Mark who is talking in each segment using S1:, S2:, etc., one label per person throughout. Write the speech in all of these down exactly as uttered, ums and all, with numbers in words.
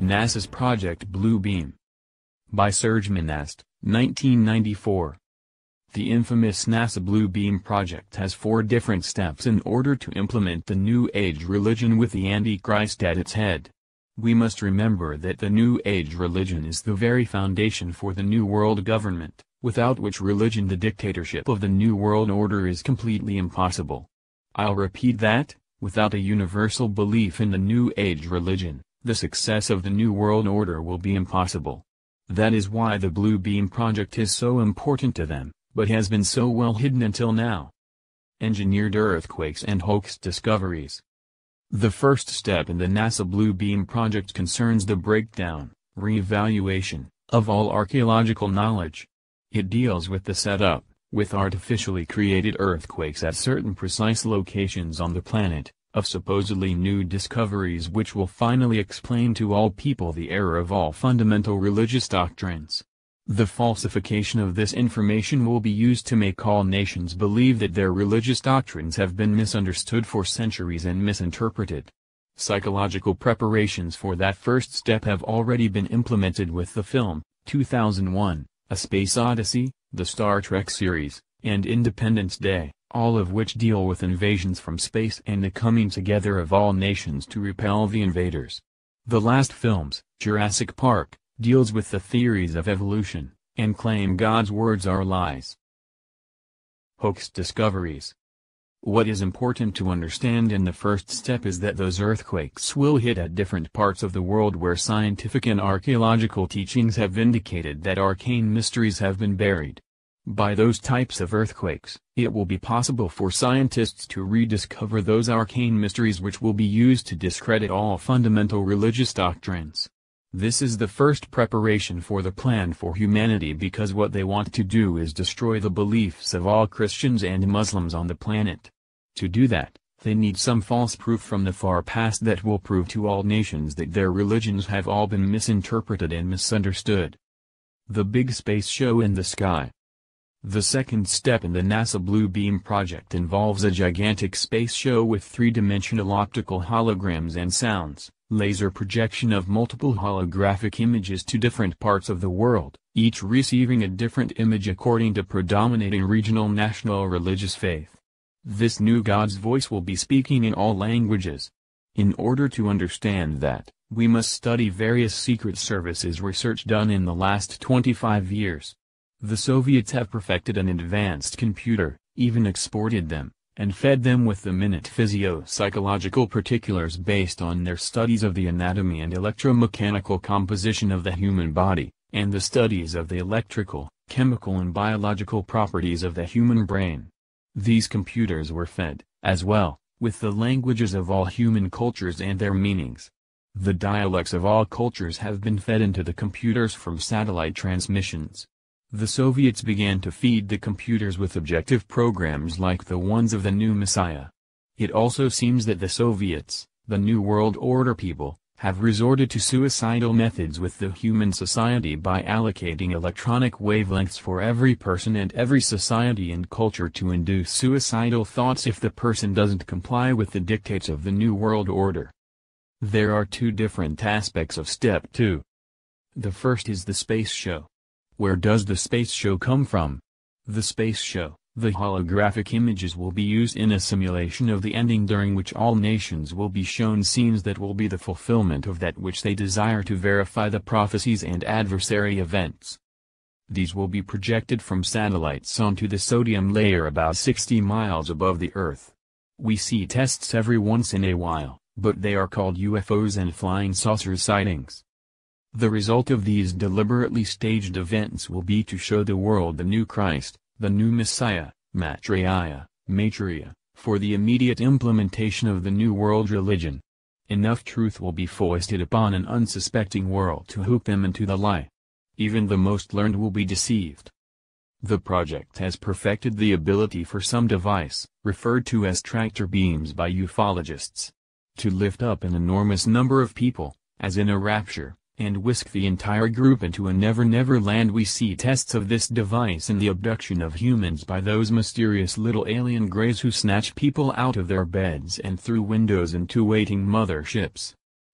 S1: NASA's Project Blue Beam. By Serge Monast, nineteen ninety-four. The infamous NASA Blue Beam project has four different steps in order to implement the New Age religion with the Antichrist at its head. We must remember that the New Age religion is the very foundation for the New World government, without which religion the dictatorship of the New World Order is completely impossible. I'll repeat that, without a universal belief in the New Age religion, the success of the New World Order will be impossible. That is why the Blue Beam project is so important to them, but has been so well hidden until now. Engineered earthquakes and hoax discoveries. The first step in the NASA Blue Beam project concerns the breakdown, re-evaluation, of all archaeological knowledge. It deals with the setup, with artificially created earthquakes at certain precise locations on the planet, of supposedly new discoveries which will finally explain to all people the error of all fundamental religious doctrines. The falsification of this information will be used to make all nations believe that their religious doctrines have been misunderstood for centuries and misinterpreted. Psychological preparations for that first step have already been implemented with the film, two thousand one, A Space Odyssey, the Star Trek series, and Independence Day, all of which deal with invasions from space and the coming together of all nations to repel the invaders. The last films, Jurassic Park, deals with the theories of evolution, and claim God's words are lies. Hoax discoveries. What is important to understand in the first step is that those earthquakes will hit at different parts of the world where scientific and archaeological teachings have indicated that arcane mysteries have been buried. By those types of earthquakes, it will be possible for scientists to rediscover those arcane mysteries which will be used to discredit all fundamental religious doctrines. This is the first preparation for the plan for humanity because what they want to do is destroy the beliefs of all Christians and Muslims on the planet. To do that, they need some false proof from the far past that will prove to all nations that their religions have all been misinterpreted and misunderstood. The big space show in the sky. The second step in the NASA Blue Beam project involves a gigantic space show with three-dimensional optical holograms and sounds, laser projection of multiple holographic images to different parts of the world, each receiving a different image according to predominating regional national religious faith. This new God's voice will be speaking in all languages. In order to understand that, we must study various Secret Services research done in the last twenty-five years. The Soviets have perfected an advanced computer, even exported them, and fed them with the minute physio-psychological particulars based on their studies of the anatomy and electromechanical composition of the human body, and the studies of the electrical, chemical and biological properties of the human brain. These computers were fed, as well, with the languages of all human cultures and their meanings. The dialects of all cultures have been fed into the computers from satellite transmissions. The Soviets began to feed the computers with objective programs like the ones of the new Messiah. It also seems that the Soviets, the New World Order people, have resorted to suicidal methods with the human society by allocating electronic wavelengths for every person and every society and culture to induce suicidal thoughts if the person doesn't comply with the dictates of the New World Order. There are two different aspects of Step two. The first is the space show. Where does the space show come from? The space show, the holographic images will be used in a simulation of the ending during which all nations will be shown scenes that will be the fulfillment of that which they desire to verify the prophecies and adversary events. These will be projected from satellites onto the sodium layer about sixty miles above the Earth. We see tests every once in a while, but they are called U F Os and flying saucer sightings. The result of these deliberately staged events will be to show the world the new Christ, the new Messiah, Maitreya, Maitreya, for the immediate implementation of the New World religion. Enough truth will be foisted upon an unsuspecting world to hook them into the lie. Even the most learned will be deceived. The project has perfected the ability for some device, referred to as tractor beams by ufologists, to lift up an enormous number of people, as in a rapture, and whisk the entire group into a never-never land. We see tests of this device in the abduction of humans by those mysterious little alien greys who snatch people out of their beds and through windows into waiting motherships.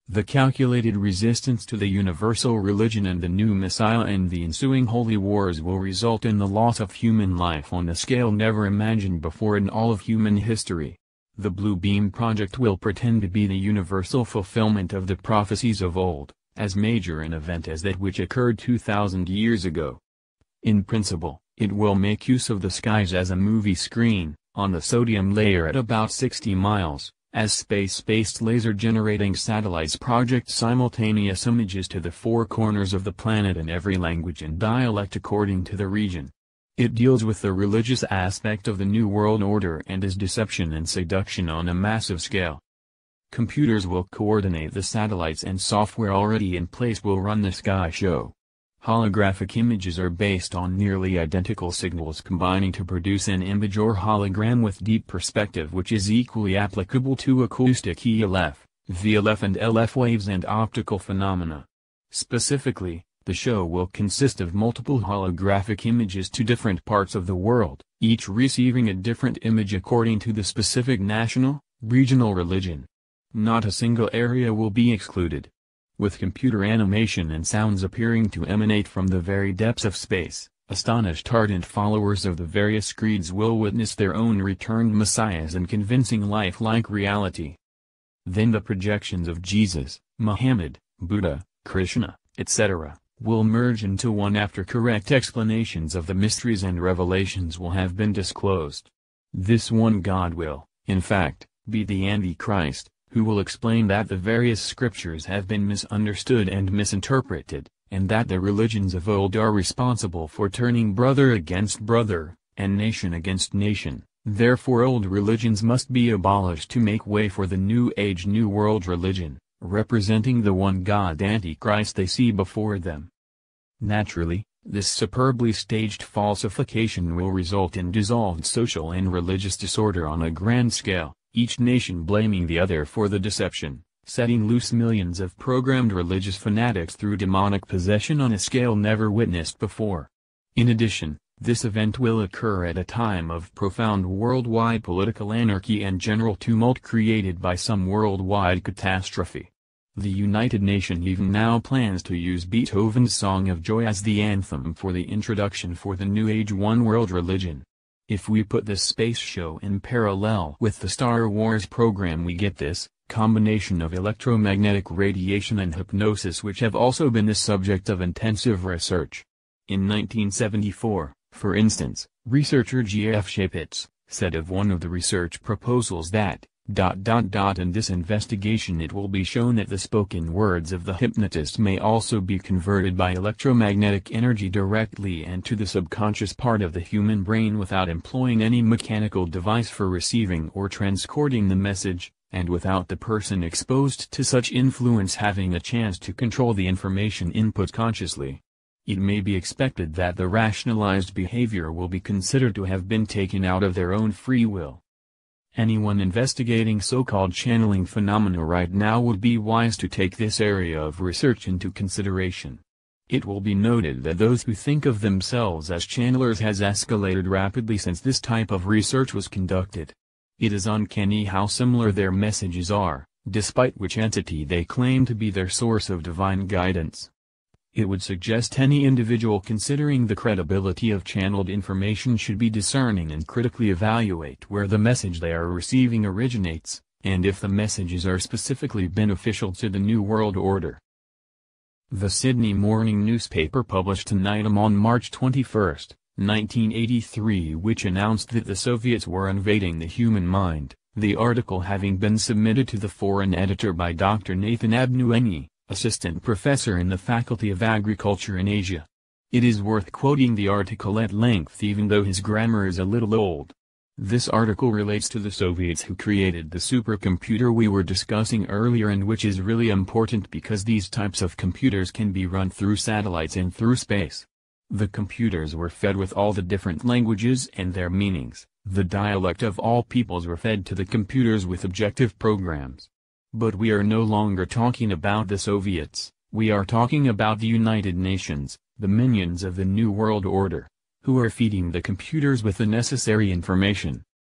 S1: The calculated resistance to the universal religion and the new Messiah and the ensuing holy wars will result in the loss of human life on a scale never imagined before in all of human history. The Blue Beam Project will pretend to be the universal fulfillment of the prophecies of old, as major an event as that which occurred two thousand years ago. In principle, it will make use of the skies as a movie screen, on the sodium layer at about sixty miles, as space-based laser-generating satellites project simultaneous images to the four corners of the planet in every language and dialect according to the region. It deals with the religious aspect of the New World Order and is deception and seduction on a massive scale. Computers will coordinate the satellites and software already in place will run the sky show. Holographic images are based on nearly identical signals combining to produce an image or hologram with deep perspective which is equally applicable to acoustic E L F, V L F and L F waves and optical phenomena. Specifically, the show will consist of multiple holographic images to different parts of the world, each receiving a different image according to the specific national, regional religion. Not a single area will be excluded. With computer animation and sounds appearing to emanate from the very depths of space, astonished ardent followers of the various creeds will witness their own returned messiahs in convincing lifelike reality. Then the projections of Jesus, Muhammad, Buddha, Krishna, et cetera, will merge into one after correct explanations of the mysteries and revelations will have been disclosed. This one God will, in fact, be the Antichrist, who will explain that the various scriptures have been misunderstood and misinterpreted, and that the religions of old are responsible for turning brother against brother, and nation against nation. Therefore old religions must be abolished to make way for the new age New World religion, representing the one God Antichrist they see before them. Naturally, this superbly staged falsification will result in dissolved social and religious disorder on a grand scale, each nation blaming the other for the deception, setting loose millions of programmed religious fanatics through demonic possession on a scale never witnessed before. In addition, this event will occur at a time of profound worldwide political anarchy and general tumult created by some worldwide catastrophe. The United Nations even now plans to use Beethoven's Song of Joy as the anthem for the introduction for the New Age One World religion. If we put this space show in parallel with the Star Wars program we get this combination of electromagnetic radiation and hypnosis which have also been the subject of intensive research. In nineteen seventy-four, for instance, researcher G F Shapitz said of one of the research proposals that, dot dot dot in this investigation it will be shown that the spoken words of the hypnotist may also be converted by electromagnetic energy directly and to the subconscious part of the human brain without employing any mechanical device for receiving or transcoding the message, and without the person exposed to such influence having a chance to control the information input consciously. It may be expected that the rationalized behavior will be considered to have been taken out of their own free will. Anyone investigating so-called channeling phenomena right now would be wise to take this area of research into consideration. It will be noted that those who think of themselves as channelers has escalated rapidly since this type of research was conducted. It is uncanny how similar their messages are, despite which entity they claim to be their source of divine guidance. It would suggest any individual considering the credibility of channeled information should be discerning and critically evaluate where the message they are receiving originates, and if the messages are specifically beneficial to the New World Order. The Sydney Morning newspaper published an item on March twenty-first, nineteen eighty-three which announced that the Soviets were invading the human mind, the article having been submitted to the foreign editor by Doctor Nathan Abnoueny, assistant professor in the Faculty of Agriculture in Asia. It is worth quoting the article at length even though his grammar is a little old. This article relates to the Soviets who created the supercomputer we were discussing earlier and which is really important because these types of computers can be run through satellites and through space. The computers were fed with all the different languages and their meanings. The dialect of all peoples were fed to the computers with objective programs. But we are no longer talking about the Soviets, we are talking about the United Nations, the minions of the New World Order, who are feeding the computers with the necessary information.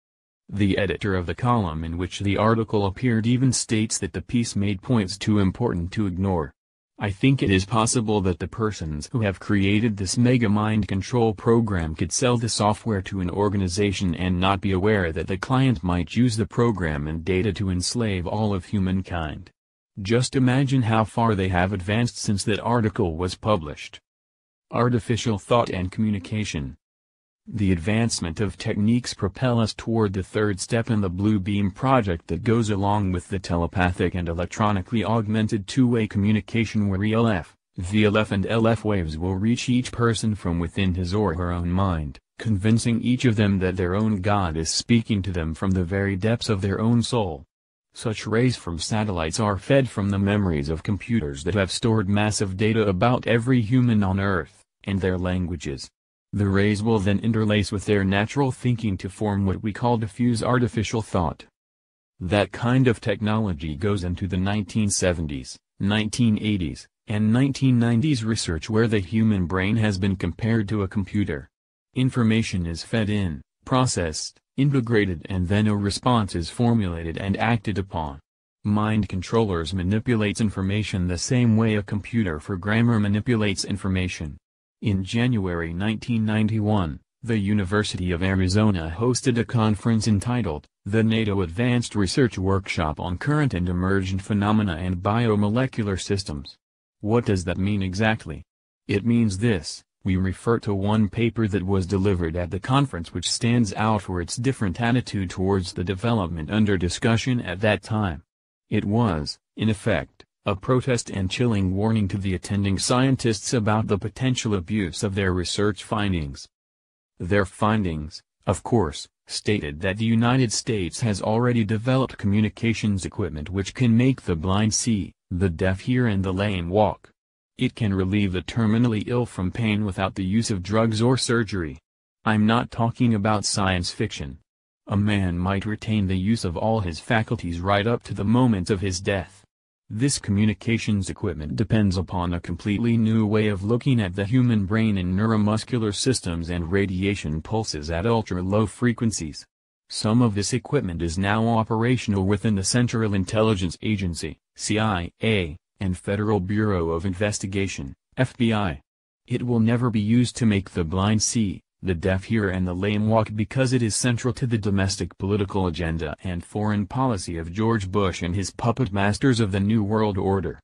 S1: The editor of the column in which the article appeared even states that the piece made points too important to ignore. I think it is possible that the persons who have created this mega mind control program could sell the software to an organization and not be aware that the client might use the program and data to enslave all of humankind. Just imagine how far they have advanced since that article was published. Artificial thought and communication. The advancement of techniques propel us toward the third step in the Blue Beam project that goes along with the telepathic and electronically augmented two-way communication where E L F, V L F and L F waves will reach each person from within his or her own mind, convincing each of them that their own God is speaking to them from the very depths of their own soul. Such rays from satellites are fed from the memories of computers that have stored massive data about every human on Earth, and their languages. The rays will then interlace with their natural thinking to form what we call diffuse artificial thought. That kind of technology goes into the nineteen seventies, nineteen eighties, and nineteen nineties research where the human brain has been compared to a computer. Information is fed in, processed, integrated, and then a response is formulated and acted upon. Mind controllers manipulates information the same way a computer programmer manipulates information. In January nineteen ninety-one, the University of Arizona hosted a conference entitled, the NATO Advanced Research Workshop on Current and Emergent Phenomena and Biomolecular Systems. What does that mean exactly? It means this: we refer to one paper that was delivered at the conference which stands out for its different attitude towards the development under discussion at that time. It was, in effect, a protest and chilling warning to the attending scientists about the potential abuse of their research findings. Their findings, of course, stated that the United States has already developed communications equipment which can make the blind see, the deaf hear and the lame walk. It can relieve the terminally ill from pain without the use of drugs or surgery. I'm not talking about science fiction. A man might retain the use of all his faculties right up to the moment of his death. This communications equipment depends upon a completely new way of looking at the human brain in neuromuscular systems and radiation pulses at ultra-low frequencies. Some of this equipment is now operational within the Central Intelligence Agency, C I A, and Federal Bureau of Investigation, F B I. It will never be used to make the blind see, the deaf hear and the lame walk because it is central to the domestic political agenda and foreign policy of George Bush and his puppet masters of the New World Order.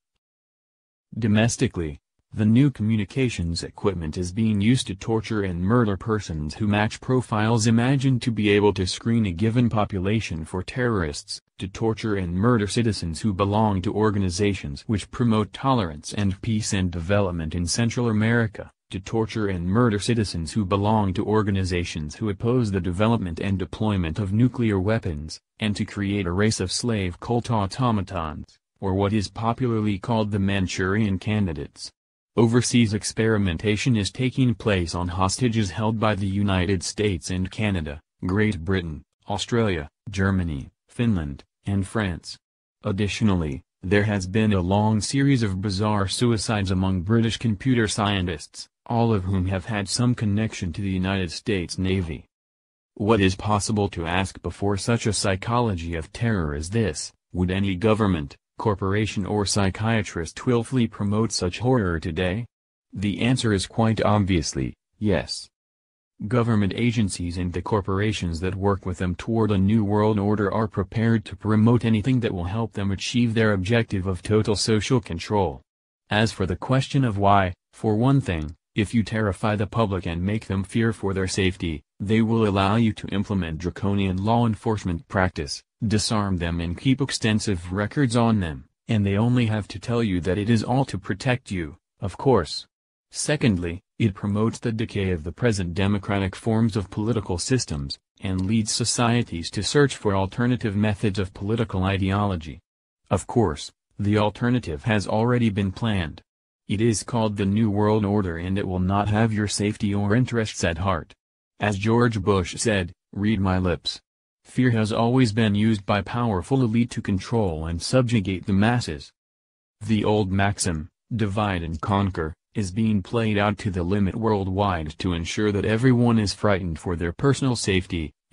S1: Domestically, the new communications equipment is being used to torture and murder persons who match profiles imagined to be able to screen a given population for terrorists, to torture and murder citizens who belong to organizations which promote tolerance and peace and development in Central America, to torture and murder citizens who belong to organizations who oppose the development and deployment of nuclear weapons, and to create a race of slave cult automatons, or what is popularly called the Manchurian Candidates. Overseas experimentation is taking place on hostages held by the United States and Canada, Great Britain, Australia, Germany, Finland, and France. Additionally, there has been a long series of bizarre suicides among British computer scientists, all of whom have had some connection to the United States Navy. What is possible to ask before such a psychology of terror as this? Would any government, corporation or psychiatrist willfully promote such horror today? The answer is quite obviously, yes. Government agencies and the corporations that work with them toward a new world order are prepared to promote anything that will help them achieve their objective of total social control. As for the question of why, for one thing, if you terrify the public and make them fear for their safety, they will allow you to implement draconian law enforcement practice, disarm them and keep extensive records on them, and they only have to tell you that it is all to protect you, of course. Secondly, it promotes the decay of the present democratic forms of political systems, and leads societies to search for alternative methods of political ideology. Of course, the alternative has already been planned. It is called the New World Order and it will not have your safety or interests at heart. As George Bush said, read my lips. Fear has always been used by powerful elite to control and subjugate the masses. The old maxim, divide and conquer, is being played out to the limit worldwide to ensure that everyone is frightened for their personal safety,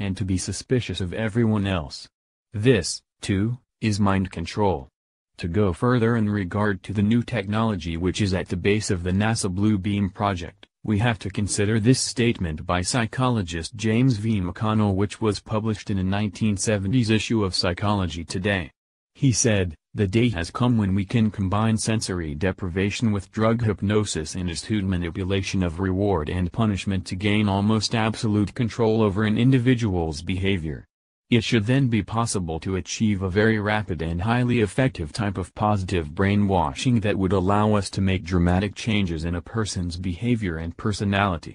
S1: and to be suspicious of everyone else. This, too, is mind control. To go further in regard to the new technology which is at the base of the NASA Blue Beam project, we have to consider this statement by psychologist James V. McConnell, which was published in a nineteen seventies issue of Psychology Today. He said, "The day has come when we can combine sensory deprivation with drug hypnosis and astute manipulation of reward and punishment to gain almost absolute control over an individual's behavior. It should then be possible to achieve a very rapid and highly effective type of positive brainwashing that would allow us to make dramatic changes in a person's behavior and personality."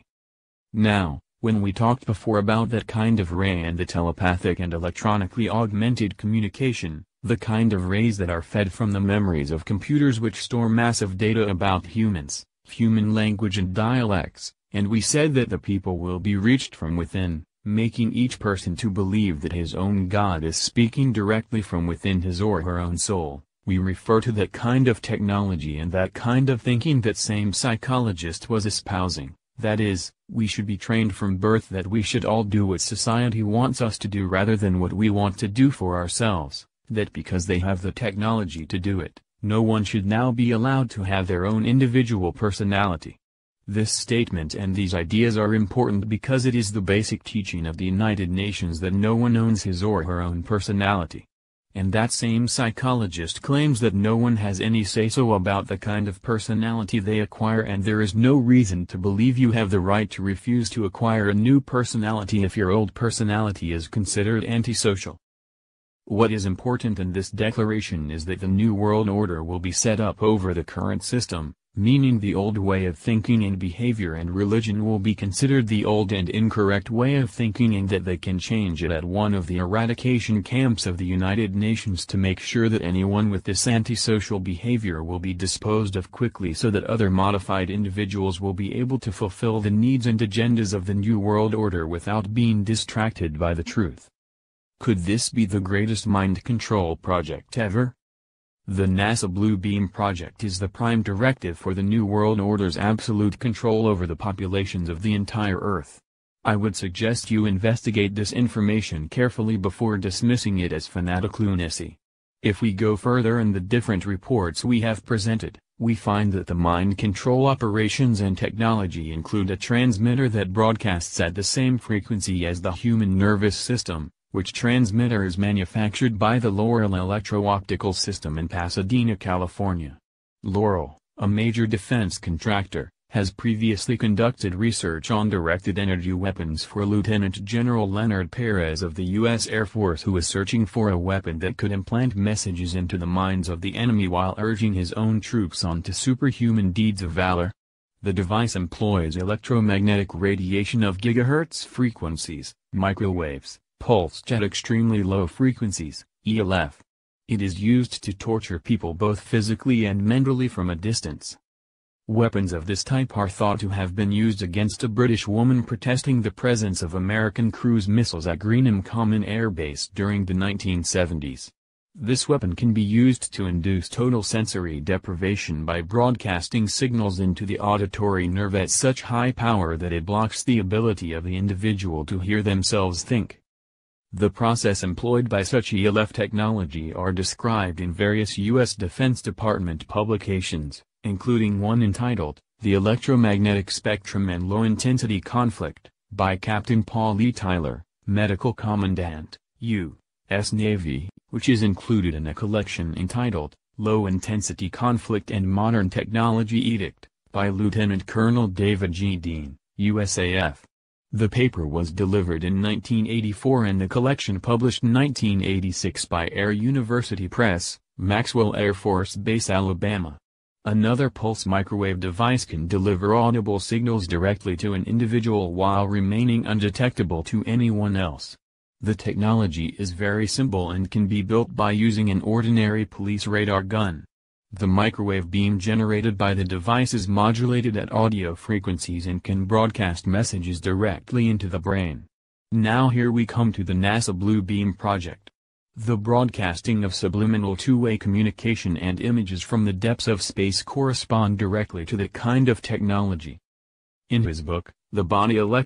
S1: Now, when we talked before about that kind of ray and the telepathic and electronically augmented communication, the kind of rays that are fed from the memories of computers which store massive data about humans, human language and dialects, and we said that the people will be reached from within, making each person to believe that his own God is speaking directly from within his or her own soul, we refer to that kind of technology and that kind of thinking that same psychologist was espousing, that is, we should be trained from birth that we should all do what society wants us to do rather than what we want to do for ourselves, that because they have the technology to do it, no one should now be allowed to have their own individual personality. This statement and these ideas are important because it is the basic teaching of the United Nations that no one owns his or her own personality. And that same psychologist claims that no one has any say-so about the kind of personality they acquire, and there is no reason to believe you have the right to refuse to acquire a new personality if your old personality is considered antisocial. What is important in this declaration is that the New World Order will be set up over the current system, meaning the old way of thinking and behavior and religion will be considered the old and incorrect way of thinking, and that they can change it at one of the eradication camps of the United Nations to make sure that anyone with this antisocial behavior will be disposed of quickly so that other modified individuals will be able to fulfill the needs and agendas of the New World Order without being distracted by the truth. Could this be the greatest mind control project ever? The NASA Blue Beam project is the prime directive for the New World Order's absolute control over the populations of the entire Earth. I would suggest you investigate this information carefully before dismissing it as fanatic lunacy. If we go further in the different reports we have presented, we find that the mind control operations and technology include a transmitter that broadcasts at the same frequency as the human nervous system, which transmitter is manufactured by the Loral Electro-Optical System in Pasadena, California. Loral, a major defense contractor, has previously conducted research on directed energy weapons for Lieutenant General Leonard Perez of the U S Air Force, who was searching for a weapon that could implant messages into the minds of the enemy while urging his own troops on to superhuman deeds of valor. The device employs electromagnetic radiation of gigahertz frequencies, microwaves, pulsed at extremely low frequencies, E L F. It is used to torture people both physically and mentally from a distance. Weapons of this type are thought to have been used against a British woman protesting the presence of American cruise missiles at Greenham Common Air Base during the nineteen seventies. This weapon can be used to induce total sensory deprivation by broadcasting signals into the auditory nerve at such high power that it blocks the ability of the individual to hear themselves think. The process employed by such E L F technology are described in various U S Defense Department publications, including one entitled, The Electromagnetic Spectrum and Low-Intensity Conflict, by Captain Paul E. Tyler, Medical Commandant, U S Navy, which is included in a collection entitled, Low-Intensity Conflict and Modern Technology Edict, by Lieutenant Colonel David G. Dean, U S A F. The paper was delivered in nineteen eighty-four and the collection published in nineteen eighty-six by Air University Press, Maxwell Air Force Base, Alabama. Another pulse microwave device can deliver audible signals directly to an individual while remaining undetectable to anyone else. The technology is very simple and can be built by using an ordinary police radar gun. The microwave beam generated by the device is modulated at audio frequencies and can broadcast messages directly into the brain. Now here we come to the NASA Blue Beam project. The broadcasting of subliminal two-way communication and images from the depths of space correspond directly to that kind of technology. In his book, The Body Electric,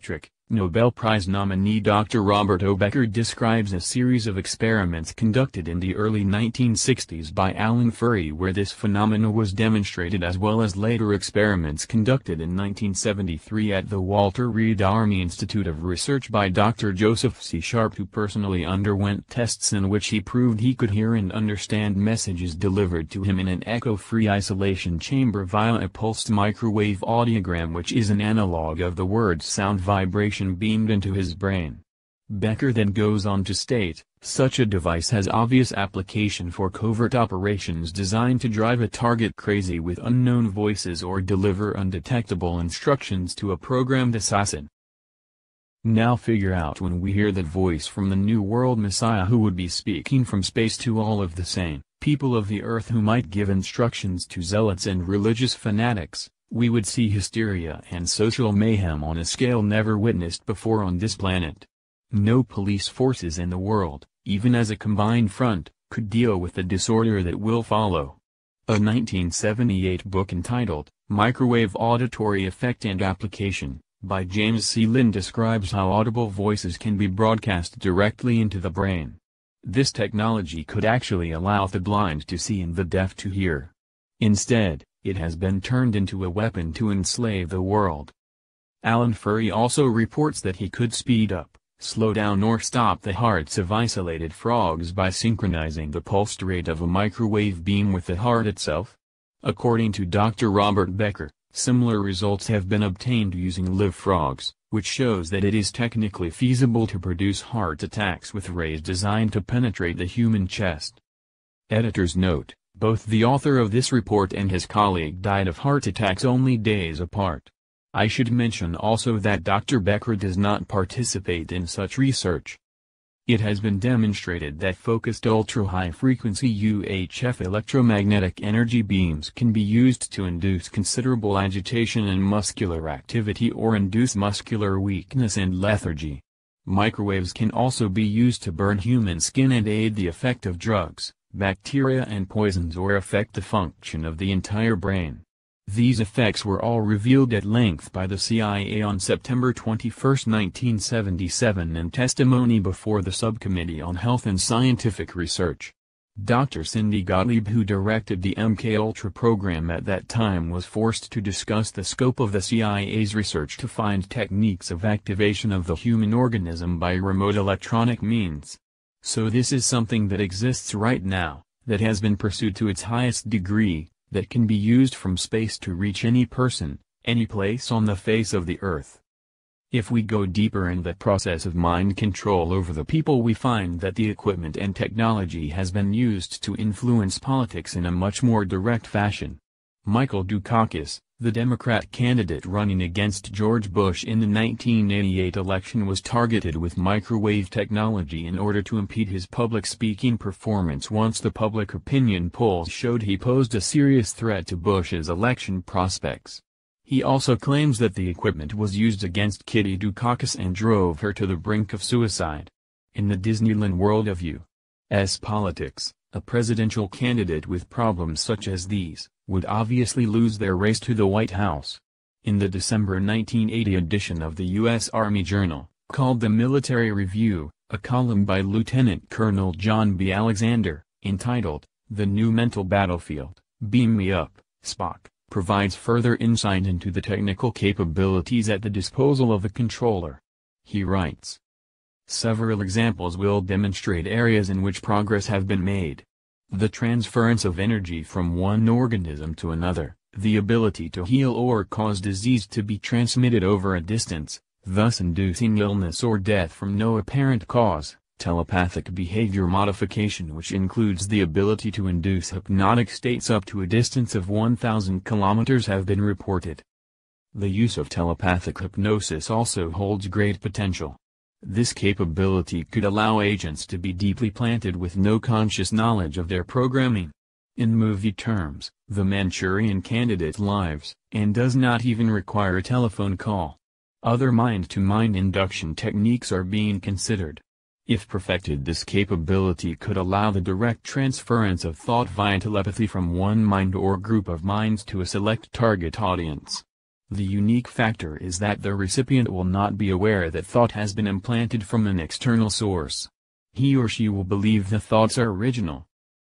S1: Nobel Prize nominee Doctor Robert O. Becker describes a series of experiments conducted in the early nineteen sixties by Alan Furey where this phenomena was demonstrated, as well as later experiments conducted in nineteen seventy-three at the Walter Reed Army Institute of Research by Doctor Joseph C. Sharp, who personally underwent tests in which he proved he could hear and understand messages delivered to him in an echo-free isolation chamber via a pulsed microwave audiogram, which is an analog of the word sound vibration beamed into his brain. Becker then goes on to state, such a device has obvious application for covert operations designed to drive a target crazy with unknown voices or deliver undetectable instructions to a programmed assassin. Now figure out, when we hear that voice from the New World Messiah who would be speaking from space to all of the sane people of the earth who might give instructions to zealots and religious fanatics, we would see hysteria and social mayhem on a scale never witnessed before on this planet. No police forces in the world, even as a combined front, could deal with the disorder that will follow. A nineteen seventy-eight book entitled, Microwave Auditory Effect and Application, by James C. Lynn describes how audible voices can be broadcast directly into the brain. This technology could actually allow the blind to see and the deaf to hear. Instead, it has been turned into a weapon to enslave the world. Alan Furey also reports that he could speed up, slow down or stop the hearts of isolated frogs by synchronizing the pulsed rate of a microwave beam with the heart itself. According to Doctor Robert Becker, similar results have been obtained using live frogs, which shows that it is technically feasible to produce heart attacks with rays designed to penetrate the human chest. Editor's note: both the author of this report and his colleague died of heart attacks only days apart. I should mention also that Doctor Becker does not participate in such research. It has been demonstrated that focused ultra-high-frequency U H F electromagnetic energy beams can be used to induce considerable agitation and muscular activity or induce muscular weakness and lethargy. Microwaves can also be used to burn human skin and aid the effect of drugs, bacteria and poisons, or affect the function of the entire brain. These effects were all revealed at length by the C I A on September twenty-first, nineteen seventy-seven in testimony before the Subcommittee on Health and Scientific Research. Doctor Cindy Gottlieb, who directed the M K Ultra program at that time, was forced to discuss the scope of the C I A's research to find techniques of activation of the human organism by remote electronic means. So this is something that exists right now, that has been pursued to its highest degree, that can be used from space to reach any person, any place on the face of the earth. If we go deeper in the process of mind control over the people, we find that the equipment and technology has been used to influence politics in a much more direct fashion. Michael Dukakis, the Democrat candidate running against George Bush in the nineteen eighty-eight election, was targeted with microwave technology in order to impede his public speaking performance once the public opinion polls showed he posed a serious threat to Bush's election prospects. He also claims that the equipment was used against Kitty Dukakis and drove her to the brink of suicide. In the Disneyland world of U S politics, a presidential candidate with problems such as these would obviously lose their race to the White House. In the December nineteen eighty edition of the U S Army Journal, called the Military Review, a column by Lieutenant Colonel John B. Alexander, entitled, The New Mental Battlefield, Beam Me Up, Spock, provides further insight into the technical capabilities at the disposal of the controller. He writes, several examples will demonstrate areas in which progress have been made. The transference of energy from one organism to another, the ability to heal or cause disease to be transmitted over a distance, thus inducing illness or death from no apparent cause, telepathic behavior modification, which includes the ability to induce hypnotic states up to a distance of one thousand kilometers, have been reported. The use of telepathic hypnosis also holds great potential. This capability could allow agents to be deeply planted with no conscious knowledge of their programming. In movie terms, the Manchurian Candidate lives, and does not even require a telephone call. Other mind-to-mind induction techniques are being considered. If perfected, this capability could allow the direct transference of thought via telepathy from one mind or group of minds to a select target audience. The unique factor is that the recipient will not be aware that thought has been implanted from an external source. He or she will believe the thoughts are original.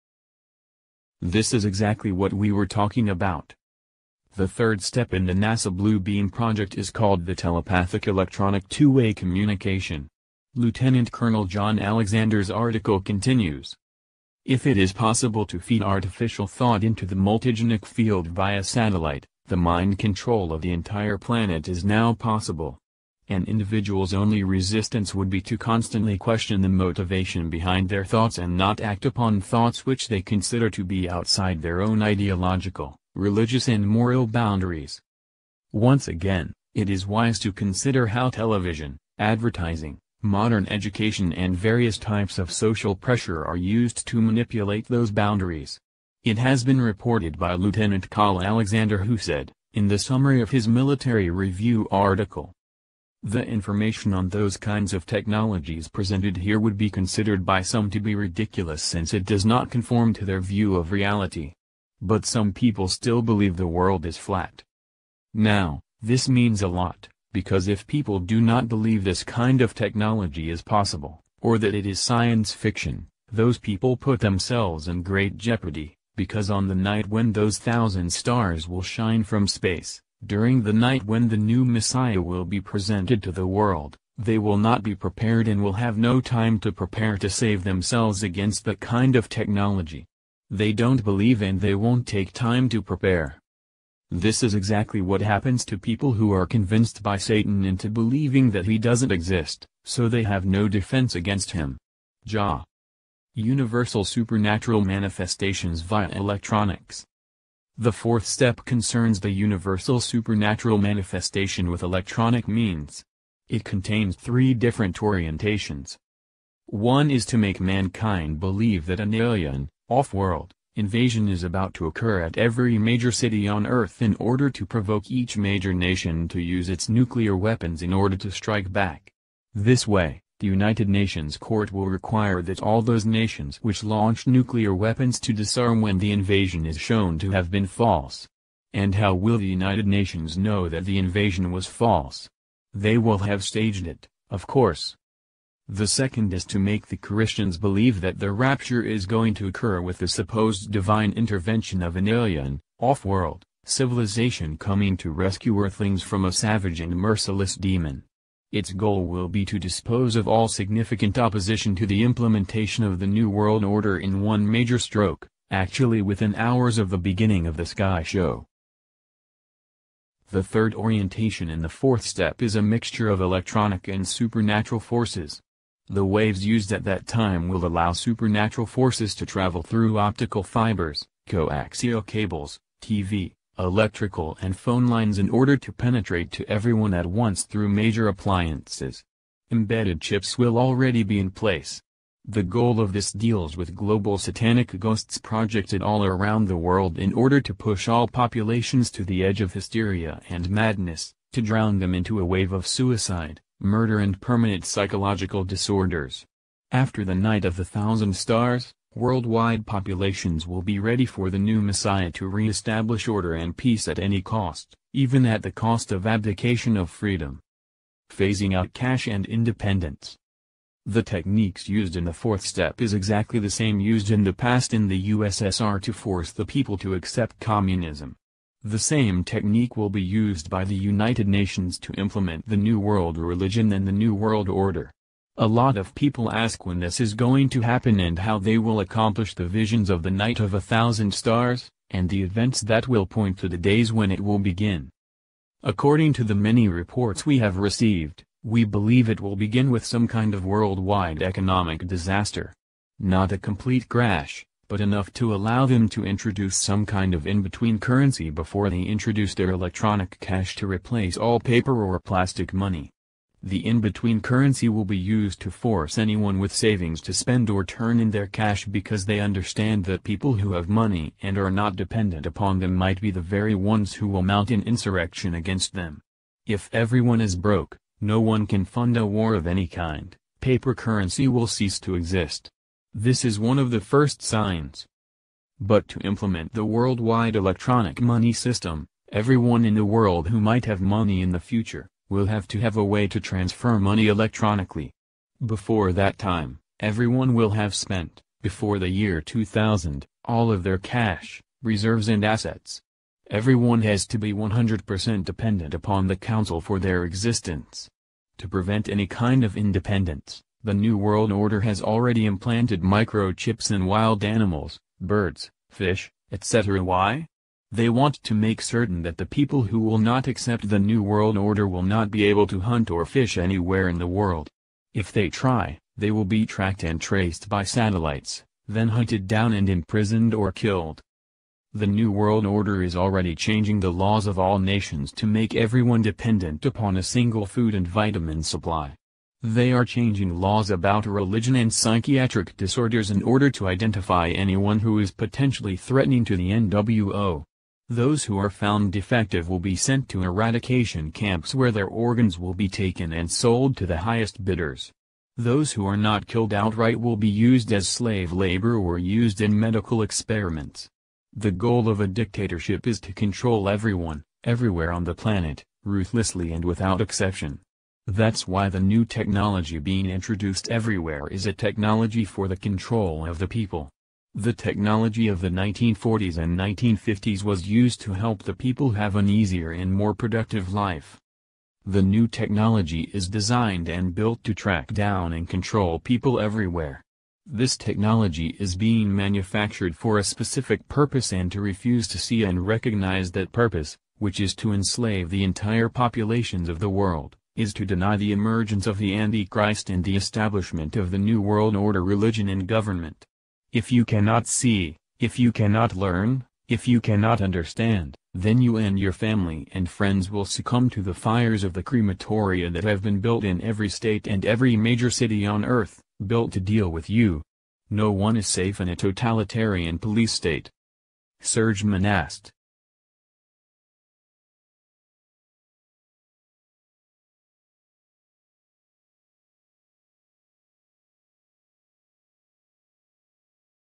S1: This is exactly what we were talking about. The third step in the NASA Blue Beam project is called the telepathic electronic two-way communication. Lieutenant Colonel John Alexander's article continues. If it is possible to feed artificial thought into the multigenic field via satellite, the mind control of the entire planet is now possible. An individual's only resistance would be to constantly question the motivation behind their thoughts and not act upon thoughts which they consider to be outside their own ideological, religious and moral boundaries. Once again, it is wise to consider how television, advertising, modern education and various types of social pressure are used to manipulate those boundaries. It has been reported by Lieutenant Colonel Alexander, who said, in the summary of his Military Review article, the information on those kinds of technologies presented here would be considered by some to be ridiculous since it does not conform to their view of reality. But some people still believe the world is flat. Now, this means a lot, because if people do not believe this kind of technology is possible, or that it is science fiction, those people put themselves in great jeopardy. Because on the night when those thousand stars will shine from space, during the night when the new Messiah will be presented to the world, they will not be prepared and will have no time to prepare to save themselves against that kind of technology. They don't believe and they won't take time to prepare. This is exactly what happens to people who are convinced by Satan into believing that he doesn't exist, so they have no defense against him. Jah. Universal supernatural manifestations via electronics. The fourth step concerns the universal supernatural manifestation with electronic means. It contains three different orientations. One is to make mankind believe that an alien, off-world, invasion is about to occur at every major city on Earth in order to provoke each major nation to use its nuclear weapons in order to strike back. This way, the United Nations Court will require that all those nations which launch nuclear weapons to disarm when the invasion is shown to have been false. And how will the United Nations know that the invasion was false? They will have staged it, of course. The second is to make the Christians believe that the rapture is going to occur with the supposed divine intervention of an alien, off-world, civilization coming to rescue Earthlings from a savage and merciless demon. Its goal will be to dispose of all significant opposition to the implementation of the New World Order in one major stroke, actually within hours of the beginning of the Sky Show. The third orientation in the fourth step is a mixture of electronic and supernatural forces. The waves used at that time will allow supernatural forces to travel through optical fibers, coaxial cables, T V, electrical and phone lines in order to penetrate to everyone at once through major appliances. Embedded chips will already be in place. The goal of this deals with global satanic ghosts projected all around the world in order to push all populations to the edge of hysteria and madness, to drown them into a wave of suicide, murder and permanent psychological disorders. After the night of the thousand stars, worldwide populations will be ready for the new Messiah to re-establish order and peace at any cost, even at the cost of abdication of freedom. Phasing out cash and independence. The techniques used in the fourth step is exactly the same used in the past in the U S S R to force the people to accept communism. The same technique will be used by the United Nations to implement the New World Religion and the New World Order. A lot of people ask when this is going to happen and how they will accomplish the visions of the night of a thousand stars, and the events that will point to the days when it will begin. According to the many reports we have received, we believe it will begin with some kind of worldwide economic disaster. Not a complete crash, but enough to allow them to introduce some kind of in-between currency before they introduce their electronic cash to replace all paper or plastic money. The in-between currency will be used to force anyone with savings to spend or turn in their cash because they understand that people who have money and are not dependent upon them might be the very ones who will mount an insurrection against them. If everyone is broke, no one can fund a war of any kind, paper currency will cease to exist. This is one of the first signs. But to implement the worldwide electronic money system, Everyone in the world who might have money in the future, will have to have a way to transfer money electronically. Before that time, everyone will have spent, before the year two thousand, all of their cash, reserves and assets. Everyone has to be one hundred percent dependent upon the council for their existence. To prevent any kind of independence, the New World Order has already implanted microchips in wild animals, birds, fish, et cetera. Why? They want to make certain that the people who will not accept the New World Order will not be able to hunt or fish anywhere in the world. If they try, they will be tracked and traced by satellites, then hunted down and imprisoned or killed. The New World Order is already changing the laws of all nations to make everyone dependent upon a single food and vitamin supply. They are changing laws about religion and psychiatric disorders in order to identify anyone who is potentially threatening to the N W O. Those who are found defective will be sent to eradication camps where their organs will be taken and sold to the highest bidders. Those who are not killed outright will be used as slave labor or used in medical experiments. The goal of a dictatorship is to control everyone, everywhere on the planet, ruthlessly and without exception. That's why the new technology being introduced everywhere is a technology for the control of the people. The technology of the nineteen forties and nineteen fifties was used to help the people have an easier and more productive life. The new technology is designed and built to track down and control people everywhere. This technology is being manufactured for a specific purpose and to refuse to see and recognize that purpose, which is to enslave the entire populations of the world, is to deny the emergence of the Antichrist and the establishment of the New World Order religion and government. If you cannot see, if you cannot learn, if you cannot understand, then you and your family and friends will succumb to the fires of the crematoria that have been built in every state and every major city on earth, built to deal with you. No one is safe in a totalitarian police state. Serge Monast.